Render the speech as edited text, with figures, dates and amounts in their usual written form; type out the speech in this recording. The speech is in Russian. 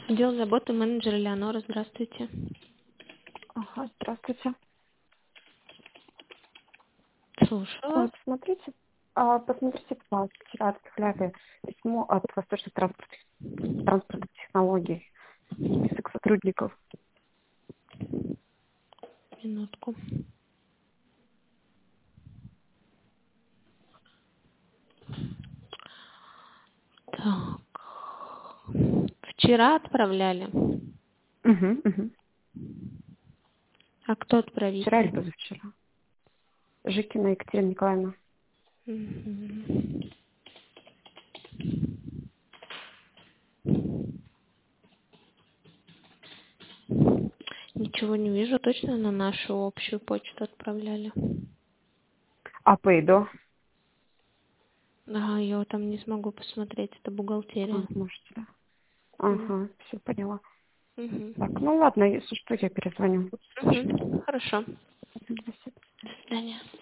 Отдел заботы, менеджер Элеонора, здравствуйте. Ага, здравствуйте. Слушаю вас. Посмотрите, пожалуйста, вчера отправляли письмо от Восточных транспортных технологий, список сотрудников. Минутку. Так. Вчера отправляли. Угу. А кто Вчера или отправитель? позавчера. Жикина Екатерина Николаевна. Мгм. Ничего не вижу, точно на нашу общую почту отправляли. А Пейдо? Ага, я там не смогу посмотреть, это бухгалтерия. Можете, да? Да. Ага, все поняла. Так, Мгм. ну ладно, если что, я перезвоню. Мгм. Хорошо. Спасибо. До свидания.